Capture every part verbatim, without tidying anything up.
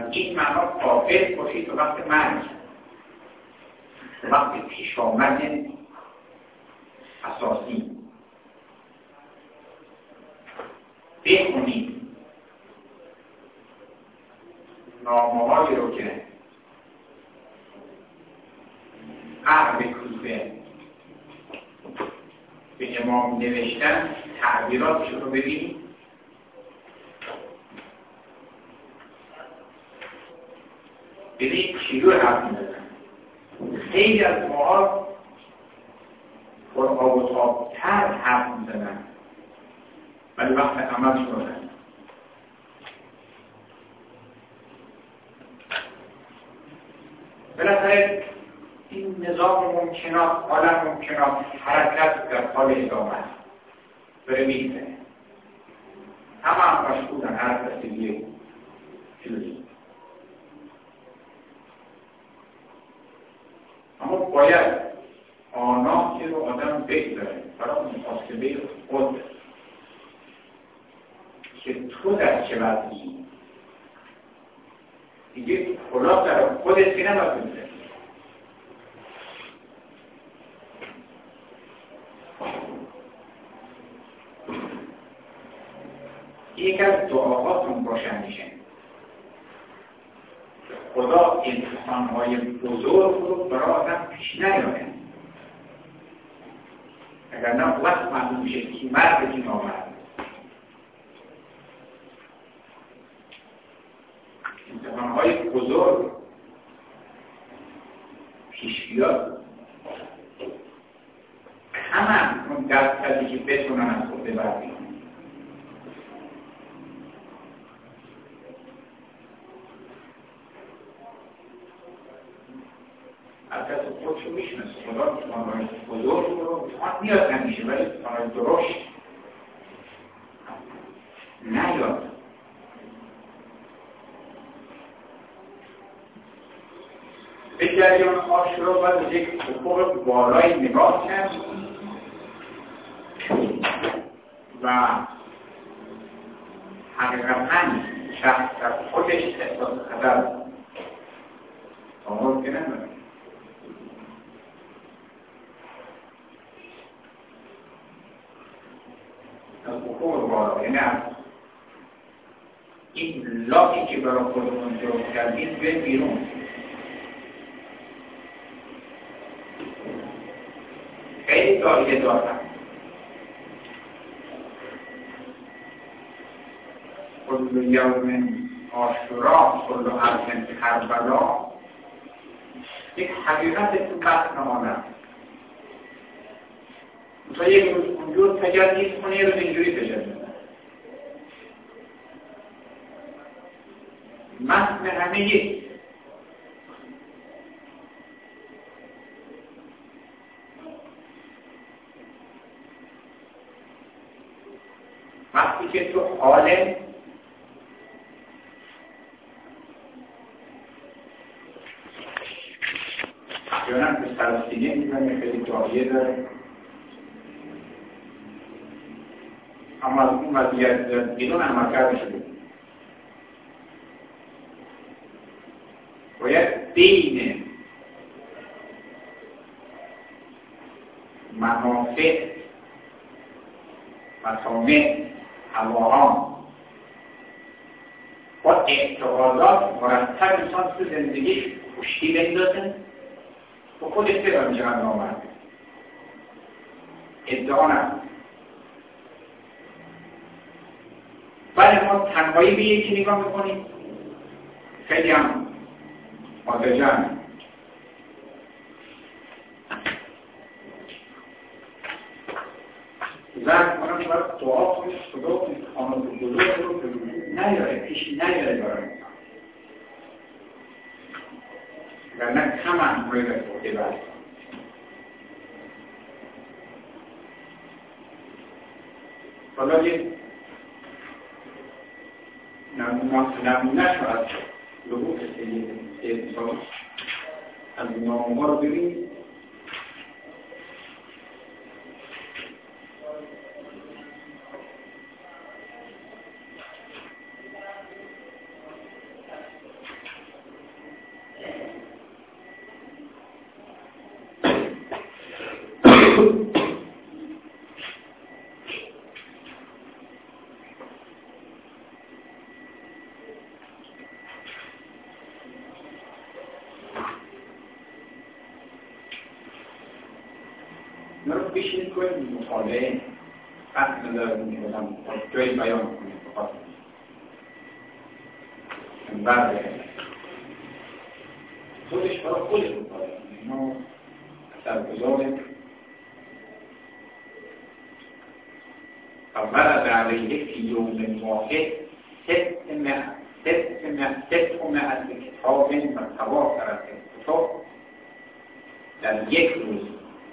این معنا قافل باشید تو وقت مرگ، وقت پیش آمد اساسی بخونید نامه‌هایی رو که اهل کوفه به امام نوشتن، تعبیراتش رو ببینید. ببینید چی رو حرف می‌زنن. خیلی از ماها پر آب و تاب‌تر حرف می‌زنن، ولی وقت عمل شدن. بالاخره این نظام ممکنات، عالم ممکنات، حرکت در حال ادامه است. داره می‌گذره. همه هم مشغولن هر کسی یه چیزی. اما باید آناتی رو آدم بگذاره برای محاسبه خود که تو در چه وضعی دیگه خلاص در خودت که نباید بگذاری. یک از دعاهاتون باشن میشه خدا امتحان‌های بزرگ رو برای آدم پیش نیاره، اگر نه وقت معلوم میشه کی مرد کی نامرد. امتحان‌های بزرگ پیش بیاد همه اون درصدی که بتونن از خود ببرید. البته خودشو میشناسه، خدا امتحان‌های بزرگ رو امتحان میاد نمیشه، ولی امتحان‌های درشت نیاد. به جریان عاشورا باید یک افق بالای نگاه کرد و حقیقتاً شخص در خودش احساس خطر آمار که نداره. از افق بالا، یعنی از این لاکی که برای خودمون درست کردیم به بیرون. خیلی دایه دارم کل یوم عاشورا کل ارض کربلا، یک حقیقت تو بحث نمانم. مثلا یک روز اونجور تجدید کنه، یه روز اینجوری تجدید کنه. متن همه یک. وقتی که تو حال احیانا به سرسینه میزنه، خیلی جایه داره، اما از اون وضعیت بیرون عمل کرده شده. باید بین منافع مطامع هواها با اعتقادات مرتب انسان تو زندگیش کشتی بندازه و خودش پیدا میشه هم نامرد. ادعا نست. ولی ما تنهایی به یکی نگاه میکنیم، خیلی هم آدجن زن کنم باید دعا کنید خدا کنید آنها بزرگ رو نیاره، پیش نیاره دارم و نه کم امروی در خورده برد. حالا یک نمونه شو از لبوت سید سال از نامه رو ببینید. نرو بشین کنیم مطالعه قصد ندارم که بودم جایی بیان کنیم بخواستم بعد خودش برای خودش مطالعه اینو اثرگذاره فورد علیه فی یوم واحد ست مئة ست مئة ست مئة کتاب و تواتر از کتاب در یک روز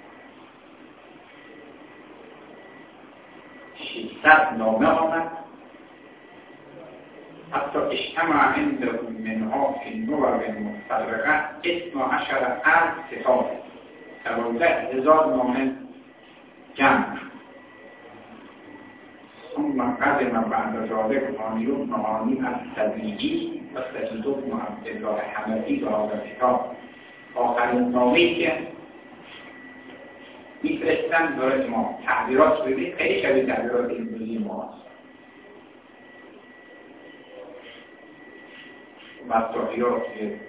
ششصد نامه آمد حتی اجتمع عنده منها فی النور متفرقه اثنا عشر الف کتاب دوازده هزار نامه جمع ثم قدم بعد ذلك آنیون معانی از طبیعی و سجد بن عبدالله حمدی به هذا کتاب آخرین نامه‌ای که میفرستن داره ما تعبیرات ببینید خیلی شبیه تعبیرات امروزی ما هست مصداقیات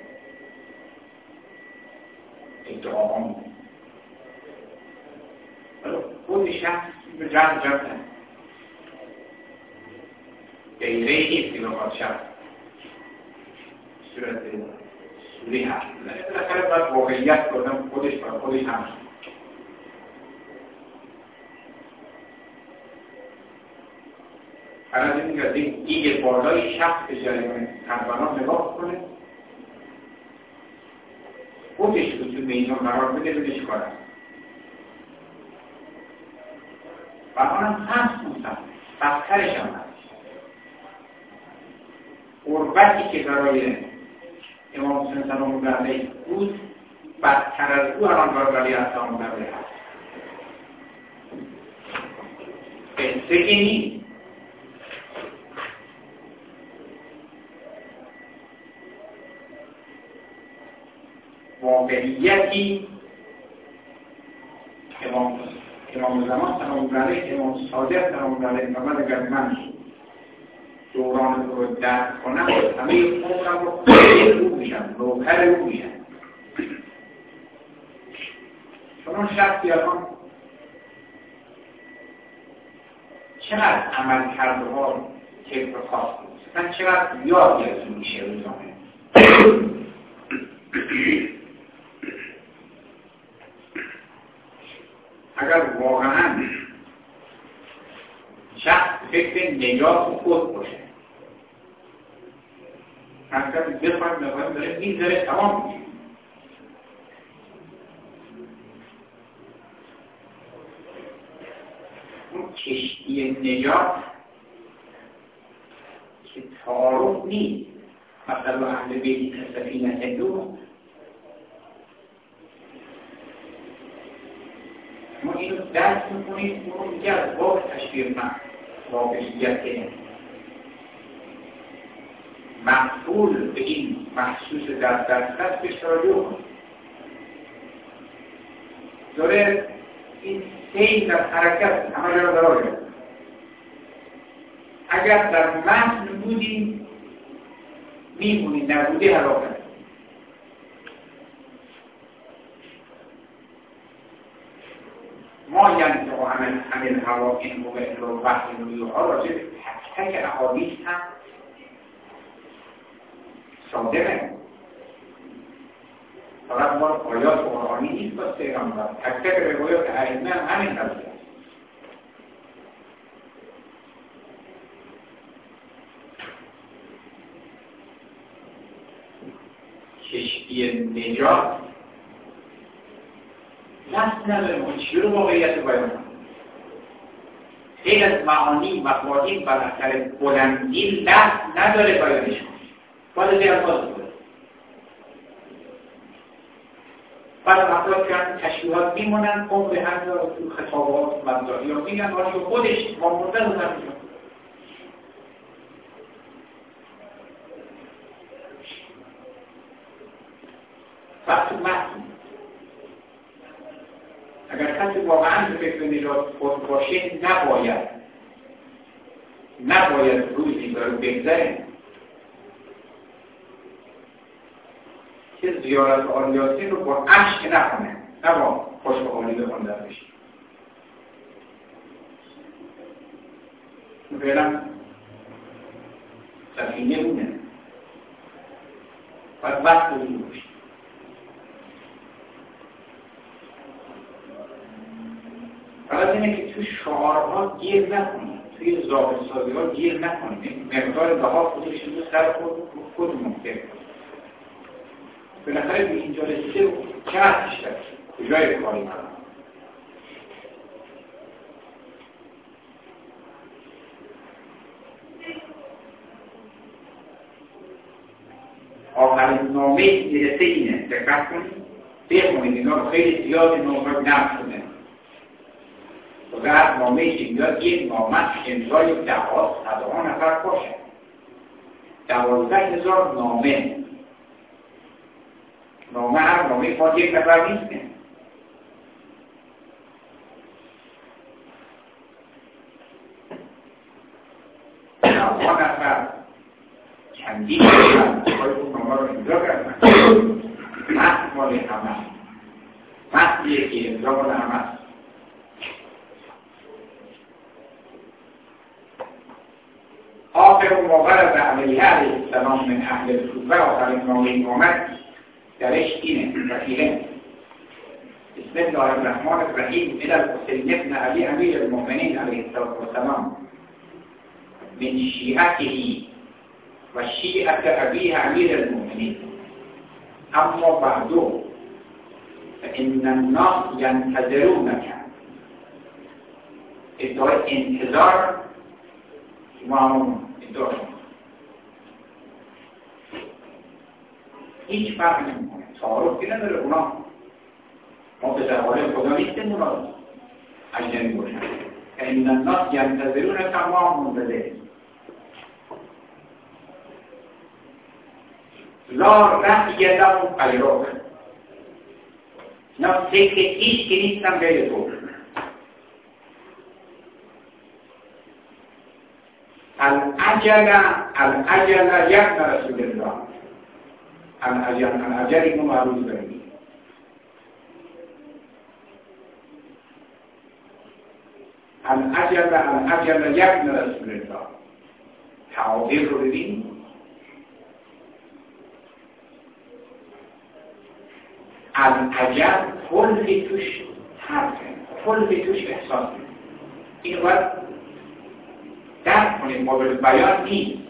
ادعاهام خود شخص به جمع جمع غیره نیست که بخواد شخص صورت سوری هست بالاخره باید واقعیت کردن خودش برای خودش هم برای این که دیگه بالای شخص به جریان کربلا نگاه کنه خودش رو تو میدان قرار بده بده چیکار است و آنم هست موسم بدترش هم هست قربتی که برای امام حسین سلام الله علیه بود بدتر از او الان برای علی سلام الله علیه هست قصه که نیست واقعیتی امام امام زمان سلام الله علیه امام صادق سلام الله علیه و من اگر من دوران رو درک کنم همه عمرم رو خیلی رو میشم نوکر رو میشم چون اون شخصی الان چقدر عمل کرده ها که خاص بود من چقدر یادی از اون میشه روزانه اگر واقعا شخص فکر نجات خود باشه اگر بخواهد نخواهد داره میذاره تمام میشه اون کشتی نجات که تعارف نیست مثلا اهل بیت سفینه نوح ما اینو درک میکنید اونو میگه از باب تشبیه من واقعیت مقبول به این محسوس در دستت بهش توجه کنید داره این سیل در حرکت همه جا داره اگر در متن بودیم میمونید نبوده حلاکت ما یعنی تو عمل همین هوا این موقع رو وقتی نویوها راجع تک تک احادیث هم صادقه فقط ما آیات قرآنی نیست باز پیغمبر تک تک روایات ائمه هم همین قضیه است کشتی نجات دست نداره ما چی رو واقعیت باید خیلی از معانی مفاهیم و اثر بلندی دست نداره بیانش باید زیر باز کنه بعد افراد که تشریحات میمونن قوم به هر جا تو خطابات مبداعی ها میگن ولی خودش وامورده رو نمیشون وقتی محضی اگر کسی واقعا به فکر نجات خود باشه نباید نباید روزی داره بگذره که زیارت آل یاسین رو با اشک نکنه، نه با خوشحالی بخونده بشه. فعلا سفینه بونه باید وقت بودیم باشه. فقط اینه که توی شعارها گیر نکنیم، توی ظاهر سازی ها گیر نکنیم، مقدار دها خودش رو سر خود خودمون فکر کنیم. بالاخره به اینجا رسیده چقدر بیشتر کجای کاری کنم. آخرین نامه میرسه اینه، دقت کنید بخونید، اینا رو خیلی زیادی نامه نفت شده و هر نامه که میاد یک نامه امضای دوازده صدها نفر باشه، دوازده هزار نامه. نامه هر نامه فقط یک نفر نیسته. دوازده نفر چندین نفر باید اون نامه رو امضا کردن. متن مال همه متن یکی امضا مال همه. آخر ما ورد علیه علیه السلام من اهل الکوفه، آخرین نامه آمد درش اینه رحیله بسم الله الرحمن الرحیم الى الحسین ابن علی امیر المؤمنین علیه السلام من شیعته و شیعت ابیه امیر المؤمنین، اما بعدو فإن الناس ینتظرونک. ادعای انتظار ما همون ادعا هیچ فرق نمیکنه، تعارف که نداره. اونا ما به زوال خدا نیستیم، اونا اجنبی باشن. فإن الناس ینتظرونک ما منتظر. لا رأی لهم غیرک، نه فکر هیچ که نیستم غیر تو. العجل العجل یبن رسول الله. العجل العجل اینو معروض داریم. العجل العجل یبن رسول الله. تعابیر رو ببین. العجل کلی توش حرفه، کلی توش احساسه. اینو باید درک کنیم، قابل بیان نیست.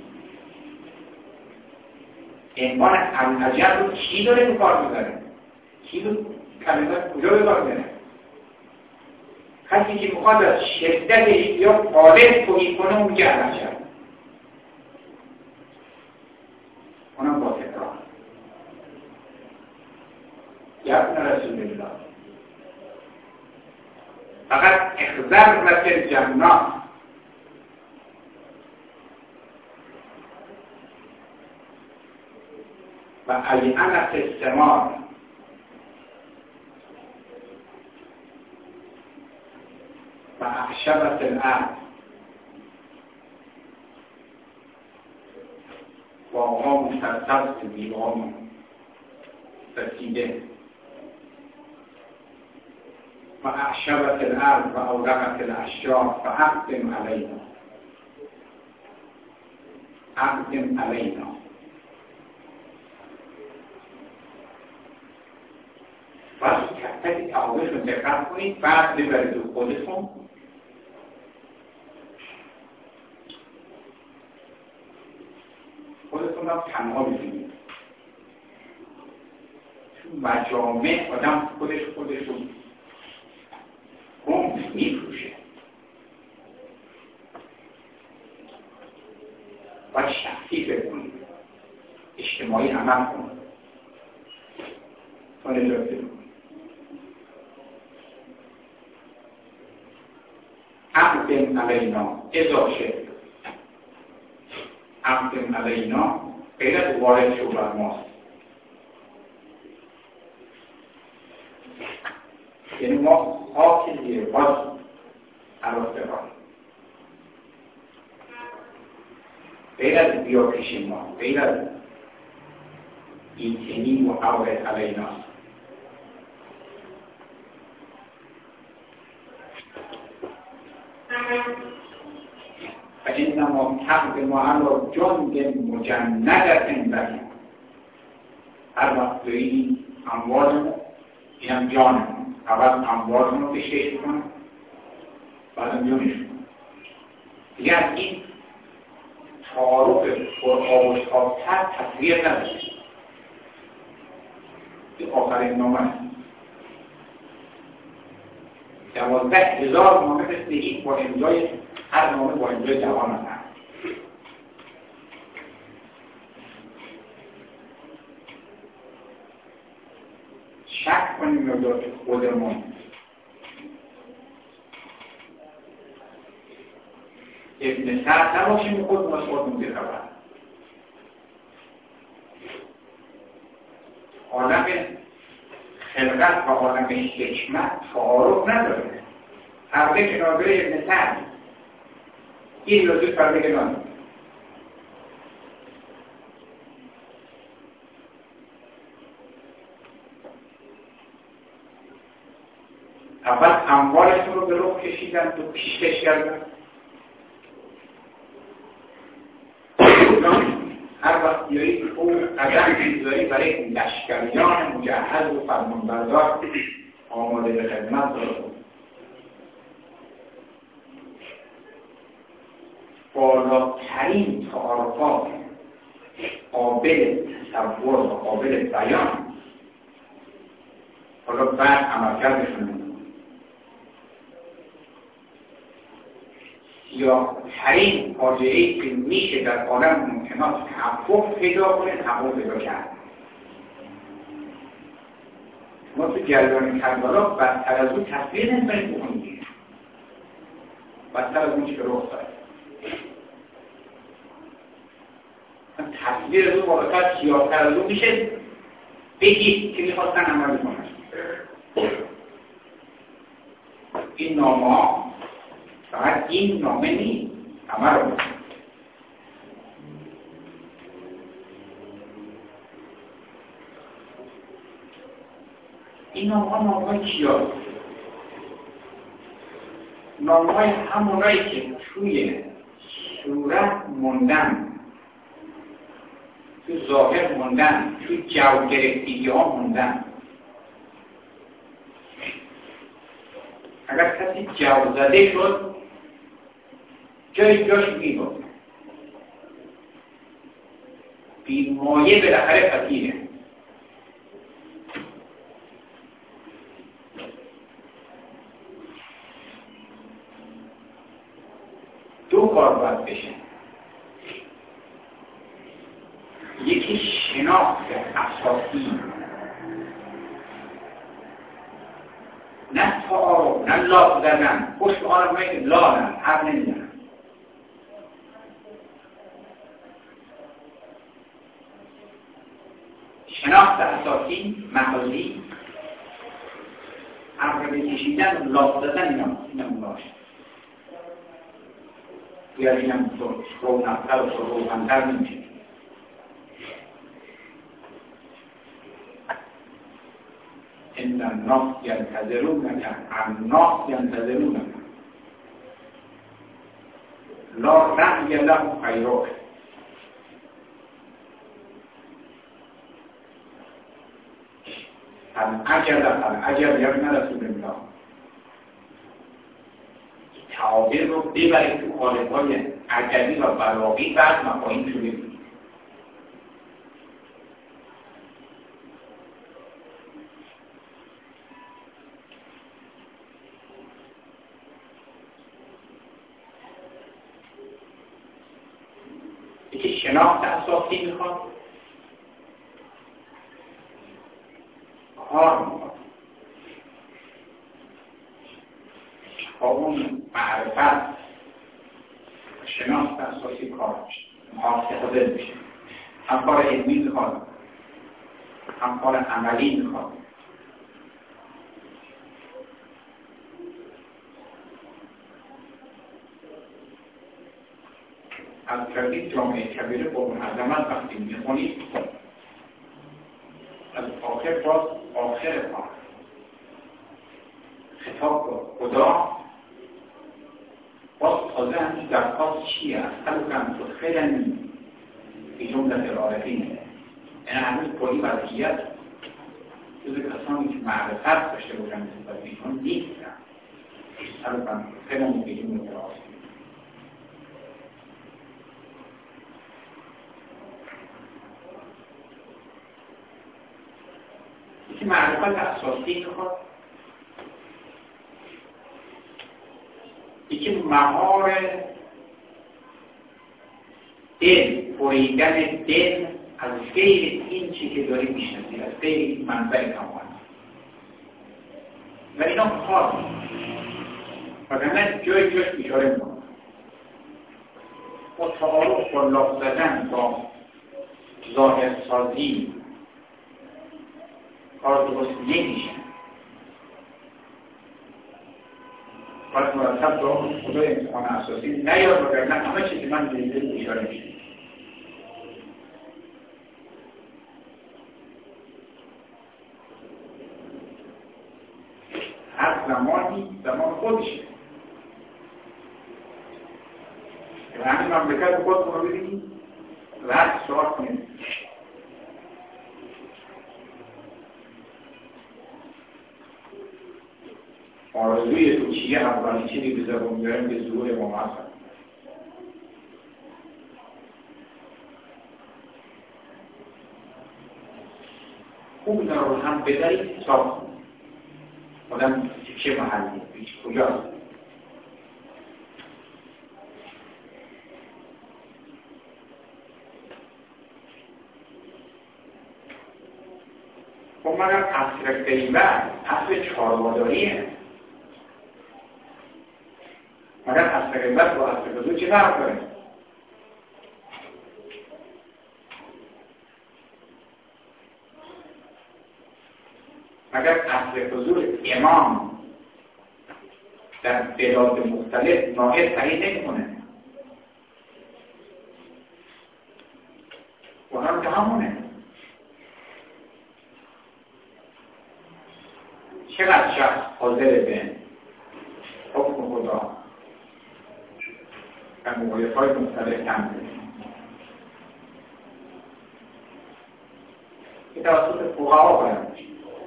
عنوان العجل رو کی داره به کار می‌بره؟ کی رو کلمات کجا به کار می‌بره؟ کسی که میخواد از شدت اشتیاق غالب توهی کنه اون میگه العجل. اونم با تکرار. یبن رسول الله فقط اخذر مثل جنات و ایعنت الثمار و اعشبت الارض. باغ‌ها مسترسل بیوام رسیده و اعشبت الارض و اورقت الاشجار فاقدم علینا اقدم علینا. بس کتک تعابش رو دقت کنید، بعد ببرید و خودتون خودتون هم تنها بزنید. چون مجامع آدم خودش خودش رو گم میفروشه. باید شخصی فکر کنید، اجتماعی عمل کنید تا نجات بدید. اقدم علینا اذا شئت. اقدم علینا غیر از وارد شو بر ماست. یعنی ما خاک زیر باز عرصه ها غیر از بیا پیش ما، غیر از این تنین و حول علینا و اینما تقدم علی جند مجندت بری. هر وقت دارید اموالمون، اینم جانمون، اول اموالمون رو بشکش کنم بعدم جانشون کنم. دیگه از این تعارف پر آب و تاب‌تر تصویر نداره. به آخرین نامه است. دوازده هزار نامه مثل این با امضای هر نامه با امضای جوان هست. شک کنیم مقدار خودمون ابن سعد نباشیم خود از خودمون بخبر. عالم خلقت و عالم حکمت تعارف نداره. پرده کناره ابن سعد این روزی پرده کناره. اول اموالشون رو به رخ کشیدن و پیشکش کردن. هر وقت بیایید او قدم می‌گذاری برای لشکریان مجهز و فرمانبردار آماده به خدمت دارد. بالاترین تعارفات قابل تصور و قابل بیان حالا بعد عملکردشون یا ترین فاجعه‌ای که میشه در عالم ممکنات تحقق پیدا کنه تحقق پیدا کرد. ما تو جریان کربلا بدتر از اون تصویر نمی‌تونیم بکنیم. بدتر از اون چی که رخ داد. تصویر از اون بالاتر سیاه‌تر از اون میشه بگید که میخواستن عمل کنن. این نامه فقط این نامه نیست، همه رو بکنید. این نامه نامه های کیا؟ نامه های همونایی که توی صورت موندن، تو ظاهر موندن، تو جو گرفتگی ها موندن. اگر کسی جو زده شد جای جاش میبود بیمایه بالاخره پذیره. دو کار باید بشه. یکی شناخت اساسی، نه تعارف، نه لاف زدن. پشت آنهایی که لالن حق نمیدن. شناخت اساسی، محالی، امر بکشیدن و لاف زدن اینا اینم باشه. بیاد اینم رونقتر و روزنتر نمیشه. ان الناس ينتظرونك الناس ينتظرونك لا رأي لهم خيرك. العجب العجب یا ابن رسول الله. تعابیر رو ببرید تو قالب‌های عجبی و بلاغی بعد مفاهیم شده بود. یکی شناخت اساسی میخواد، کار میخواد با اون معرفت شناخت اساسی کار میشه، محافظه میشه. هم کار علمی میخواد، هم کار عملی میخواد. از کبیر جامعه کبیر قرآن عظمت وقتی میخونید از آخر باز آخر کار خطاب با خدا باز تازه هنوز درخواست چیه؟ از خلق هم تو خیلی به جملت العارفینه، یعنی هنوز کلی وضعیت جز کسانی که معرفت داشته باشن نسبت به ایشون نیستن. خلق هم خیلی به جملت العارفینه. یکی معرفت اساسی میخواد، یکی مهار دل، بریدن دل از غیر این چی که داری میشنسی، از غیر این منبع کمان و اینا خواهد وگرنه جای جاش بیچاره میکنه و تعارف با لفظ زدن با ظاهر سازی کار درست نمیشه. باید مرتب با خدای امتحان اساسی نیاد وگرنه همه چیزی من دیده اشاره میشه. هر زمانی زمان خودشه و همین مملکت خودتون رو ببینید و هر سوال کنید. آرزوی تو چیه؟ اولین چیزی به زبان بیارم به ظهور امام حسن. خوب اینا رو هم بدارید صاف کنید. آدم چه محلی؟ بیچ کجاست؟ خب مگر اصل قیمت اصل چهارواداریه. مگر اصل قیمت با اصل حضور چه فرق داره؟ مگر اصل حضور امام در بلاد مختلف ناهد تعیین نمی‌کنه؟ اونها که همونه. چقدر شخص حاضر به حکم خدا و مقایفه‌های مختلف تن بده که توسط فقها بیان میشه.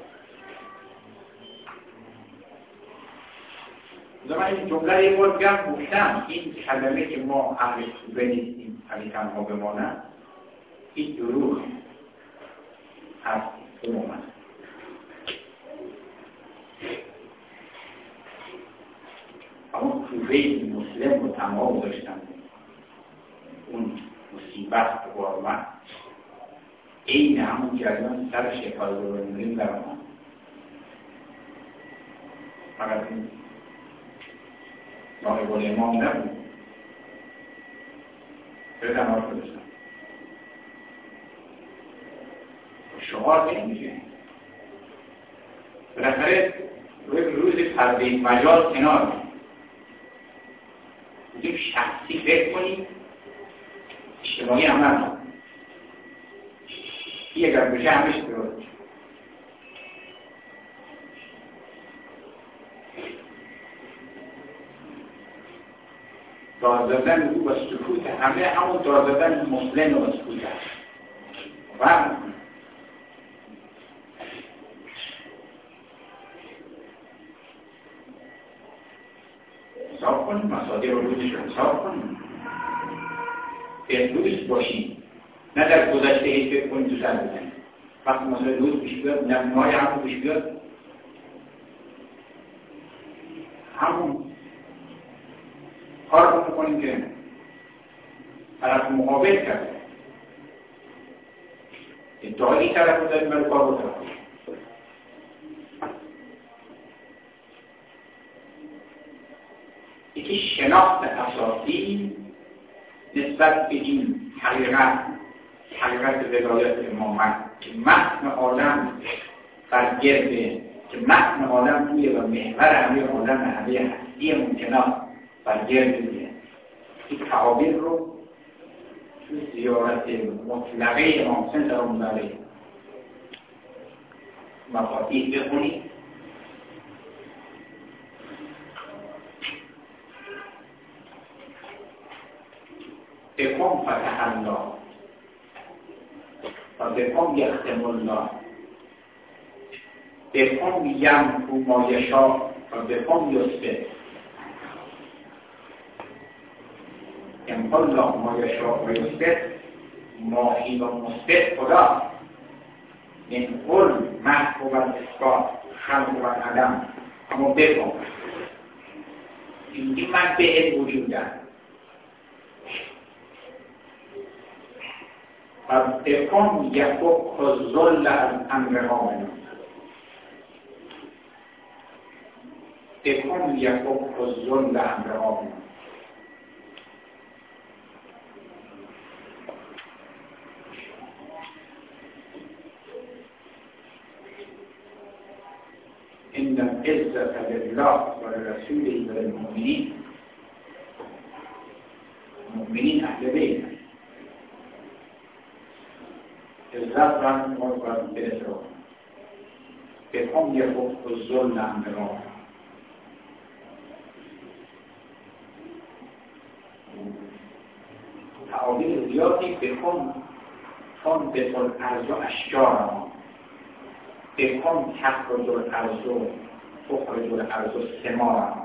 من این جمله یه بار گفت گفتم این کلمه که ما اهل سوره نیستیم اگه تنها بمانم این دروغ هست عموما. اما سوره مسلم رو تمام داشتن اون مصیبت قرآن این همون جریان سر شکار رو نمیم در آن فقط این ناقبال امام نبود به دمار خودشن شعار نمیشه. بالاخره روی روز پرده مجاز کنار بودیم شخصی فکر کنید اجتماعی عمل کنید این اگر بشه همش درست. دارزدن او و سکوت همه همون دارزدن مسلم و سکوت هست و حساب کنیم مصادر رو روزش رو حساب کنیم امروز باشیم نه در گذشته هیچ فکر کنیم تو سر بزنیم. وقتی مثلا روز پیش بیاد نمونه‌های همون پیش بیاد همون کار رو میکنیم که طرف مقابل کرده ادعایی طرف رو داریم برای کار رو طرف یکی شناخت اساسی نسبت به این حقیقت حقیقت ولایت امامت که متن عالم بر گرده که متن عالم توی و محور همه عالم همه هستی ممکنات بر گرد دیگه این تعابیر رو زیارت مطلقه امام حسین سلام الله علیه مفاتیح بخونید. بکن فتح الله و بکن یختم الله، بکن یمحو ما یشاء و بکن یثبت. یمحو الله ما یشاء و یثبت، ماحی و مثبت خدا. این قل محو و اثبات، خلق و عدم. اما بکن این من به وجودم و بکن یفک الذل از امر قائم، بکن یفک الذل امر قائم. ان العزة لله و لرسوله و للمؤمنین. مؤمنین اهل بیت عزت را ما باید برسیم. بکن یفک الذل امر قائم. تعابیر زیادی بکن، چون بکن ارض و اشجار ما، بکن تخرج الارض و تخرج الارض و ثمار ما.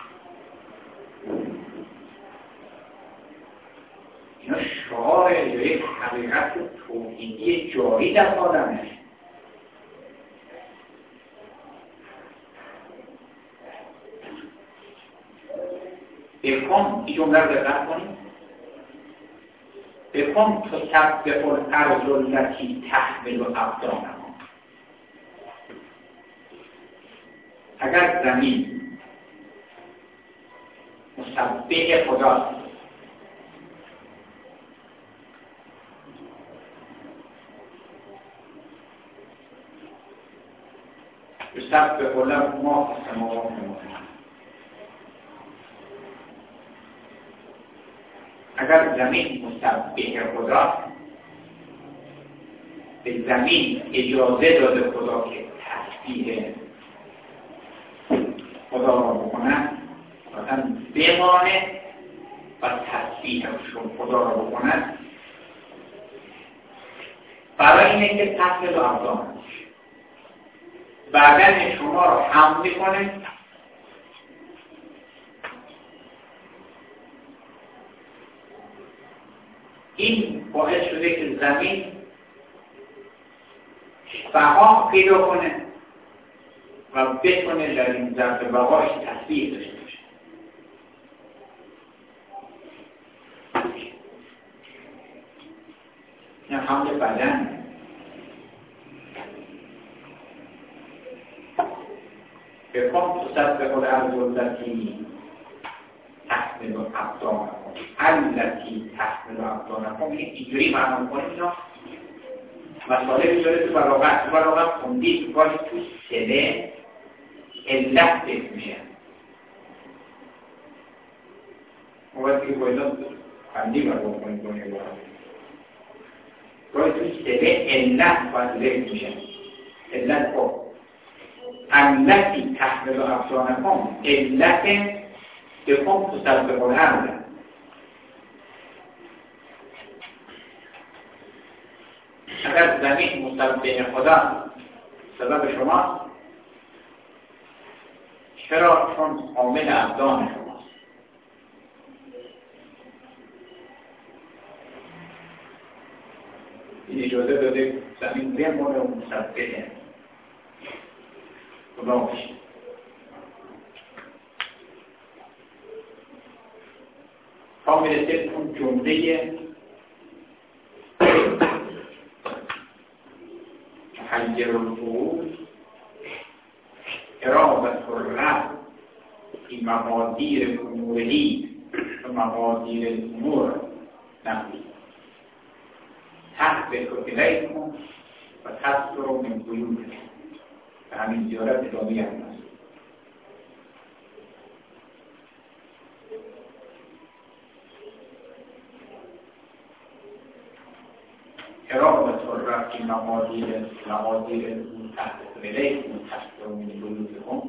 اینا شعار یک حقیقت توحیدی جاری در آدمه. بکن این جمله رو دقت کنید. بکن تسبح الارض التي تحمل ابدانها. اگر زمین مسبح خداست، یسبح له ما فی السماوات و ما فی الارض. اگر زمین مسبح خداست، به زمین اجازه داده خدا که تسبیح خدا را بکنن، مثلا بمانه و تسبیحشون خدا را بکنن، برای اینه که تحمل و ابدان بدن شما را حمل میکنه این باعث شده که زمین بقا پیدا کنه و بتونه در این ظرف بقاش تسبیح داشته باشه. این حمل بدن. بکن تسبح الارض التي تحمل ابدانکم التي تحمل ابدانکم. اینجوری معنا کنید. مسائل داره تو بلاغت. تو بلاغت خوندید باش تو سله علت بهت میشه. موقعی که باید خندی بلاغ کنید دنیا بلاغت باید تو سله علت باید بهت میشه. علت خب التي تحمل ابدانکم، علت بکن تسبح الارض. اگر زمین مسبح خدا سبب شما، چرا؟ چون حامل ابدان شماست. این اجازه داده زمین بمونه و مسبحه خدا باشه. تا میرسه اون جمله حجر الفعول ارادت الرب فی مقادیر امورهی و مقادیر الامور نقلی تحت الیکم و تستر من بیوتکم. به همین زیارت ادامه هم هست. ارادت الرب که مقادیر مقادیر تحت ولیت تحت من بلوغهم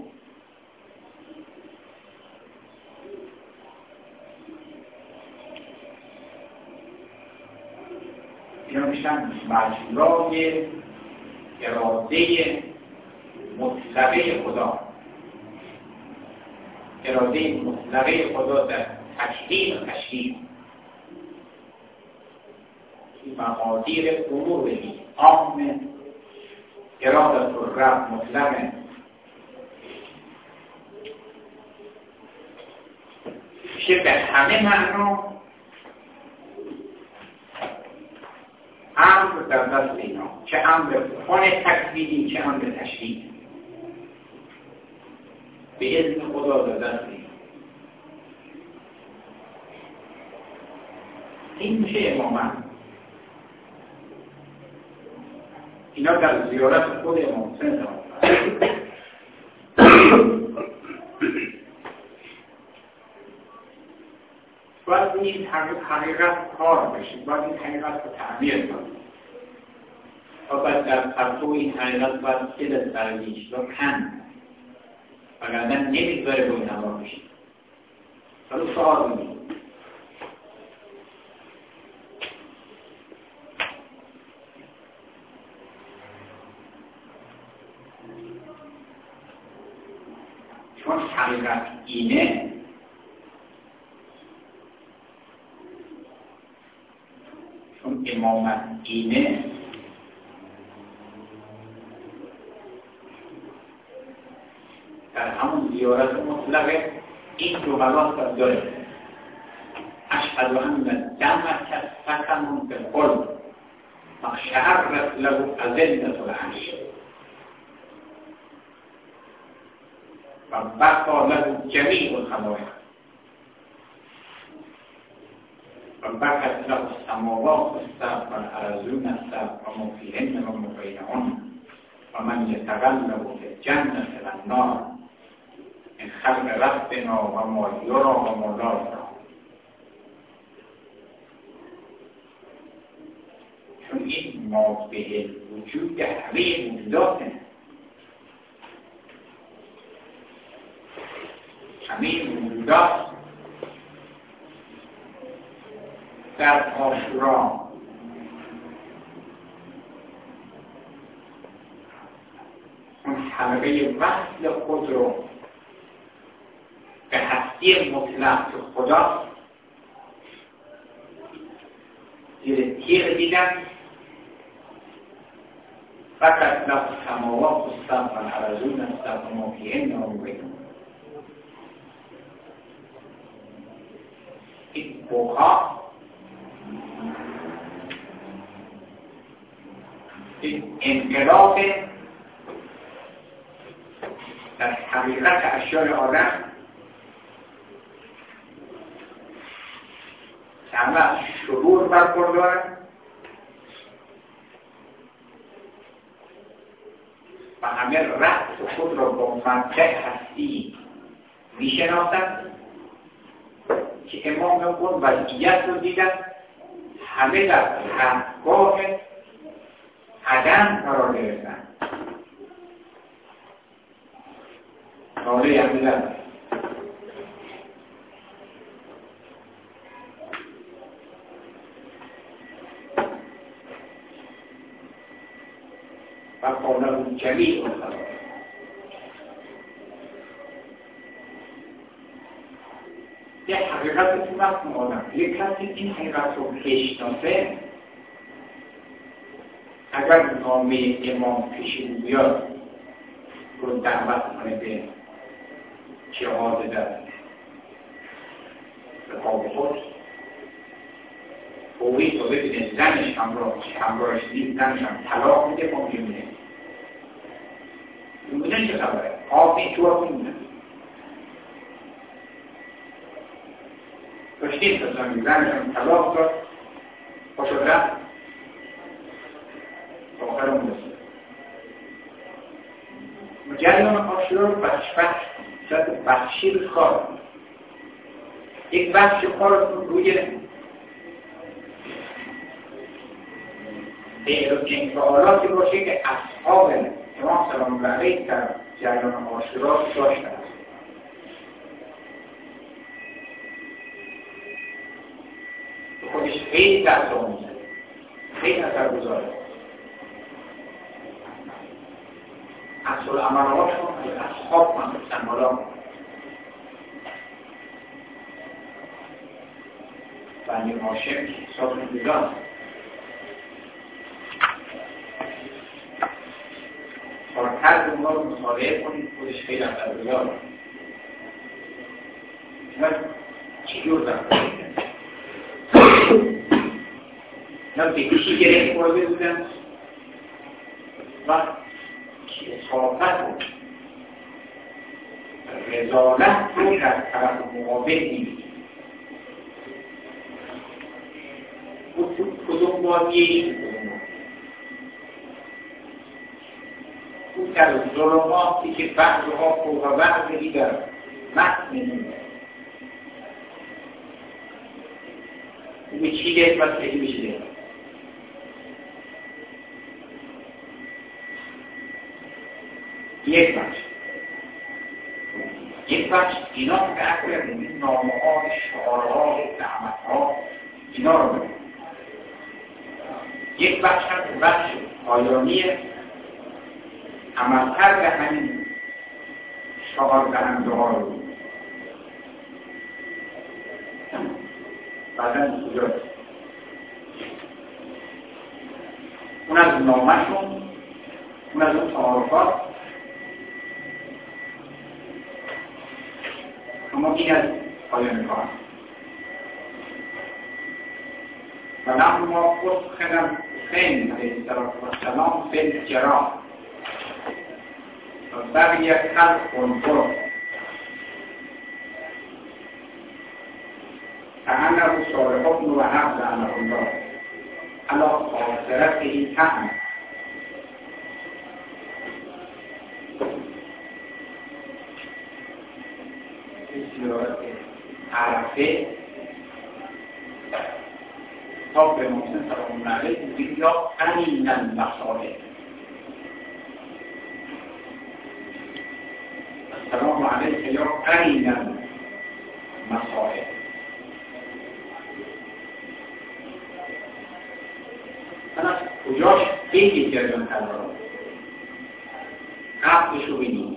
اینا میشن مجرای اراده مطلقه خدا، اراده مطلقه خدا در تشریع و تشریع مقادیر اموری عام ارادت الرب مطلقه میشه به همه معنا امر در دست اینا، چه امر خون تکوینی چه امر تشریع به اذن خدا در دست اینا. این میشه امامت. اینا در زیارت خود امام حسین دارند. باید این حقیقت کار بشه، باید این حقیقت رو تعمیر کنید. و باید در پرتو این حقیقت باید دلت برایش را کن وگرنه نمیذاره باید نما بشید. حالا سوال بگید چون حقیقت اینه چون امامت اینه در همون زیارت مطلقه این جملات را داره. اشهد ان دمک سکن بالقلب مقشعرت له اذلة العرش و بقا له جمیع الخلائق و بقت له السماوات السبع والارضون السبع و ما فیهن و ما بینهن و من یتقلب فی الجنة والنار من خلق ربنا و ما یرا و ما لا یرا. چون این ما به وجود همه موجوداته، همه موجودات در عاشورا اون حلقه وصل خود رو به هستی مطلق خدا زیر تیغ دیدن. فقط لفظ سماوات و السبع والارضون السبع و ما فیهن و ما بینهن. این بوها این انقلاب در حقیقت اشیاء آدم که همه از شرور برخوردارند و همه رأس خود را با منطق هستی میشناسند که امام اون وضعیت رو دیدن همه در حدگاه عدم قرار گرفتن. ناله همه در و قانون جمیع الخلائق. یه حقیقت تو مفهوم آدم، یک کسی این حقیقت رو بشناسه اگر نامه امام پیشین بیاد رو دعوت کنه به جهاد در رقاب خود فوری تو ببینه زنش همراه همراهش دید زنش هم طلاق میده با میمونه میمونه چه خبره؟ آب این جواب میمونه داشتیم تسامی زنش هم طلاق داد با شد رفت تا آخر اون رسید. جریان عاشورا رو بخش بخش شاید بخشی رو کار یک بخش کار روی انفعالاتی باشه که اصحاب امام سلام الله علیه در جریان عاشورا داشتن. خودش خیلی درس آموزه، خیلی اثرگذاره. اصل عملاتشون از اصحاب من حالا بنی هاشم حساب میدان کارکرد اونها رو مطالعه کنید، خودش خیلی اثرگذاره. من چی جور دارم؟ من به کشی گرفت خورده بودم و صافت بود رضالت رو در طرف مقابل نیست. کدوم بادیه این او در ظلماتی که بعضها فوق بعض دیگر متن نمونه او به چی دهت و سهی بشه دهت یک بخش یک بخش اینا که اکر این نامه ها، شعارها، زحمت ها اینا رو بگیم. یک بخش هم بخش پایانی عملکرد همین شعار دهنده ها رو بعدا کجاست اون از نامهشون، اون از اون تعارفات. اما این از پایان کار و نحن ما فسخنا حسین علیه السلام فی الجراح و بقی خلق انظر فانه صالح ابن وهب لعنه الله علی آخرته طعن. عرفه تا به محسن سلام الله علیه بودید یا قنین المصالح. سلام علیه یا قنین المصالح. من از کجاش خیلی جریان تدارم قبلش رو بینید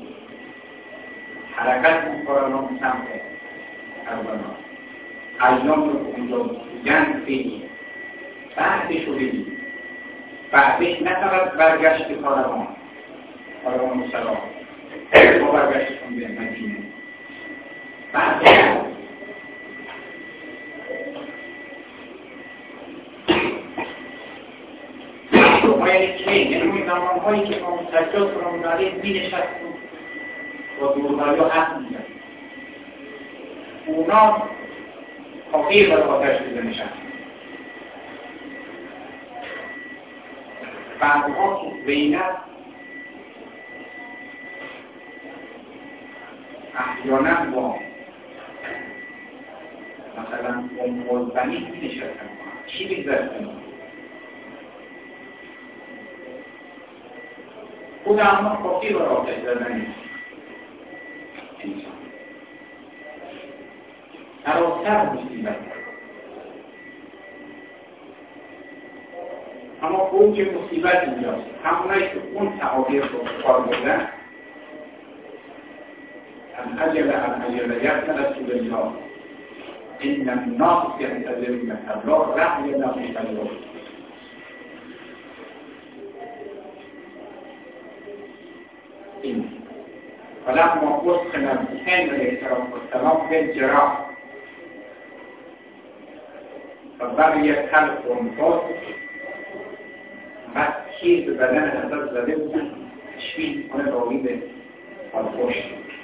حرکت مقارنان سمت کربلا ایام رو اونجا جنگ خیلی بعدش رو ببینید. بعدش نه فقط برگشت کاروان کاروان مسلام ما برگشتون به مدینه بعدش ما یعنی چه؟ یعنی اون زمان هایی که ما سجاد رو مداره می نشستیم با دوربری ها حق می زدیم اونا کافی برای آتش بزه نشستیم. بعدها تو زینب احیانا با مثلا ام البنین می نشستیم چی بگذاریم خود اما کافی برای آتش زدن نیست. سراسر مصیبت اما اوج مصیبت اینجاست. همونایی که اون تعابیر رو کار بردن ان اجل ان اجل یبن رسول الله ان الناس ینتظرون الله رحم نفی الله. این فلما فسخنا حسین علیه السلام فی الجراح و بقی خلق انفاس بعد شیر به بدن حضرت زده بودن تشبیه کنه راوی به خالخوش.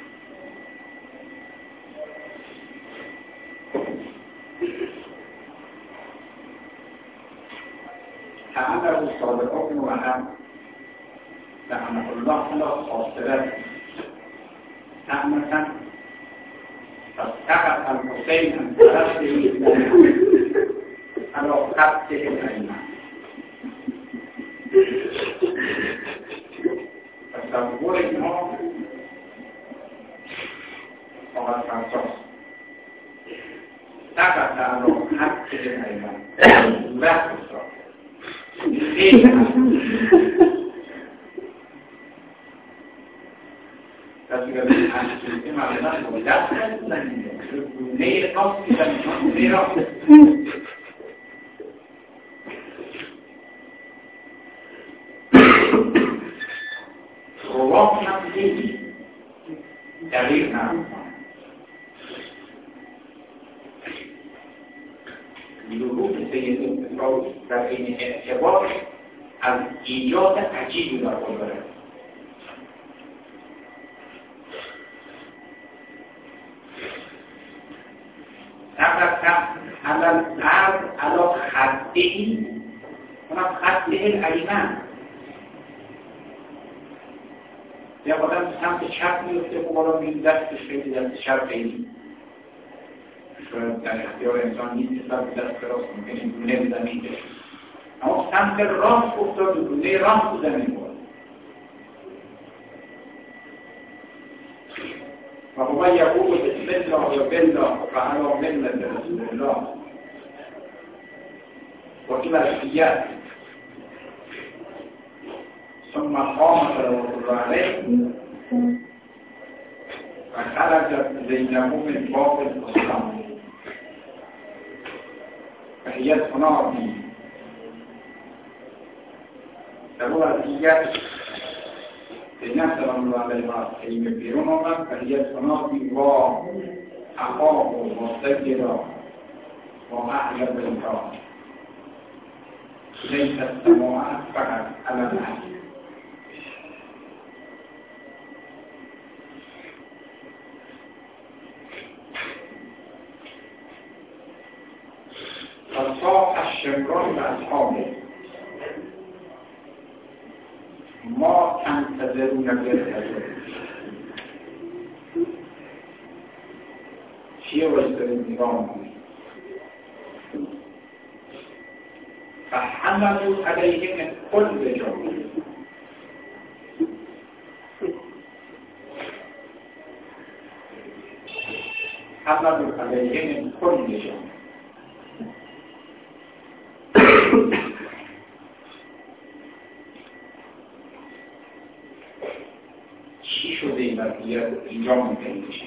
تعمل رو صادقات و هم لعنه الله علی خاصرت تعمل فاستقف الحسين ان ترسل على خطه الأيمن تصور اینها فقط فرساست فقط در را حد که نیمن صورت بسرا خیلی کسی که به تحصیلی معلومت باید دست نزنید گونه خاصی زنید گونه را رواق هم خیلی دقیق نمید لحوظ سید انتفاع در این اعتبار از ایجاد عجیبی در خود دارد نقدر على الأرض على خطه هنا خطه الأيمن یا آدم سمت چپ میفته و بالا میریم دستش خیلی دست چپ خیلی شاید در اختیار انسان نیست که سمت دست راست ممکنه دونه به زمین بشه اما سمت راست افتاد و دونه راست به زمین بود و هو یقول بسم الله یا بالله و علی ملت رسول الله و این مرحیت ثم قام صلوات الله علیه و خرجت زینب من باب الاسلام فهیت تنادی در اون وضعیت زینب سلام الله علیه و آله بیرون آمد فهیت تنادی و اخاه و سیدا و اهل بیتها لیس السماع فقط علی الارض فصاح الشمران و اصحابه ما تنتظرون بالحجر چیه باید دارید نگاه کنید فحملوا علیهم کل جامعه حملوا علیهم کل جامعه چی شده این وضعیت اینجا ممکن میشه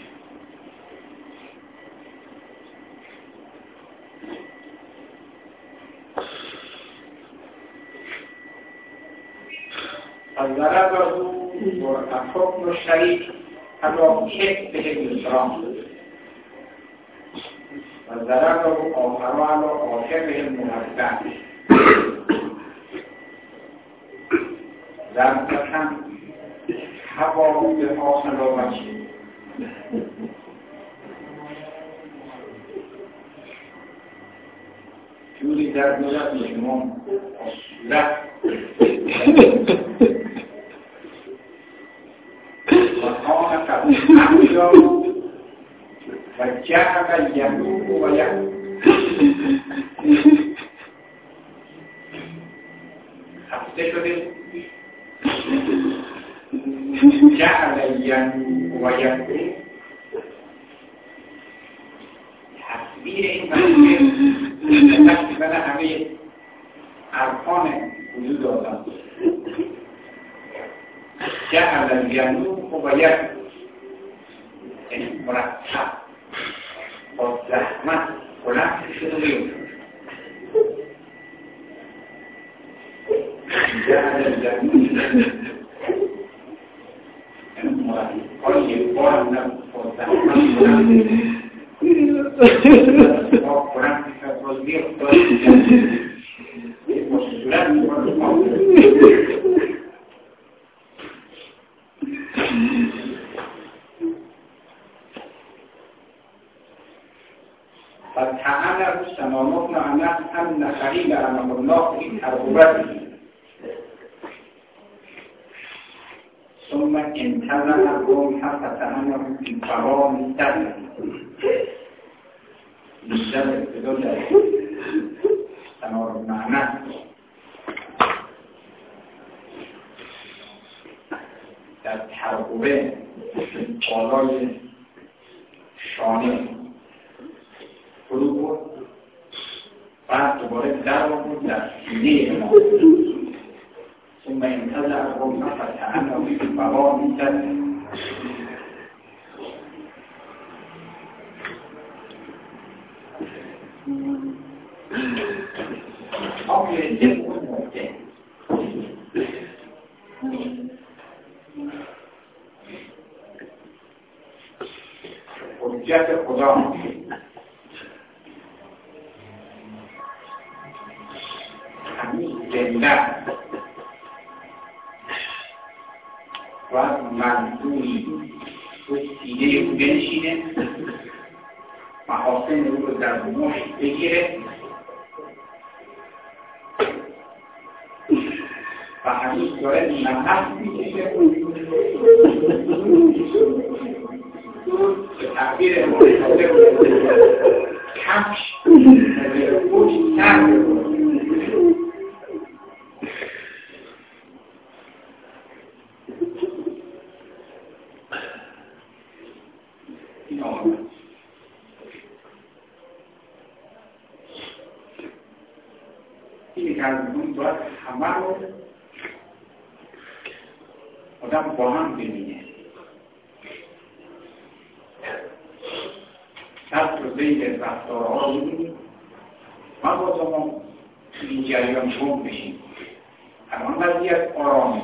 از ضرر رو و حکم و شریک حالا که به الاسلام و ضرر رو آخرا علا آخر به المحسن در بطن هوا به آسن را بچید جوری در دولت مجموم صورت و آن قبل حمیا و جعب یمون و یمون خسته شده جعل یمون و یمون تصویر این مسئله تقریبا همه ارکان وجود دادن جعل یمون و یمون یعنی مرتب با زحمت بلند شده بیرون جعل یمون یعنی مرتب های بار نبود با زحمت بلند با بلند شده باز بیرون با صورت فتعالى سنامتنا عنه أن خليل أمام الله في تربوته ثم انتظر الروح فتعالى في فرام الدم بالشبه بدل سنامتنا عنه در ترکوبه بالای شانه فرو برد، بعد دوباره در بود در سینه ما ثم انتظر هم فتعنه فی بقا میزد. ما میرسه اون نقطه حجت خدا همین زنده و منظوری تو سینه او بنشینه، محاسن او رو در مشت بگیره و هنوز داره نفس میکشه به تعبیر مصادر کفش به خوش سر بکنه. این آمد اینی که از اون باید همه رو آدم با هم ببینه، دست رو بین رفتارها رو ببینیم. ما با ما این جریان گم بشیم. الان وضعیت آرامه،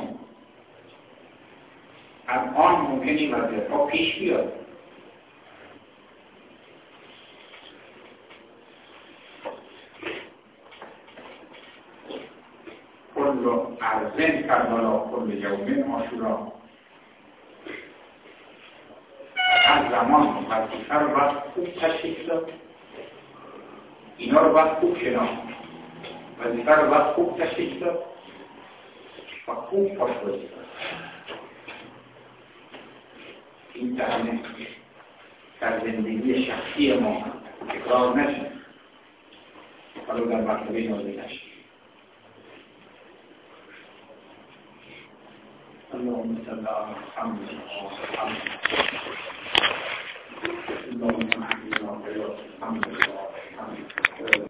الان ممکنی وضعیت ها پیش بیاد. کل ارزن کردالا کل یومین آشورا. هر زمان وظیفه رو باید خوب تشخیص داد، اینا رو باید خوب شناخت، وظیفه رو باید خوب تشخیص داد و خوب پاش بازی داد. این ترانه در زندگی شخصی ما تکرار نشه، حالا در مرتبه نازل نشه. اللهم صل على محمد اللهم صل على محمد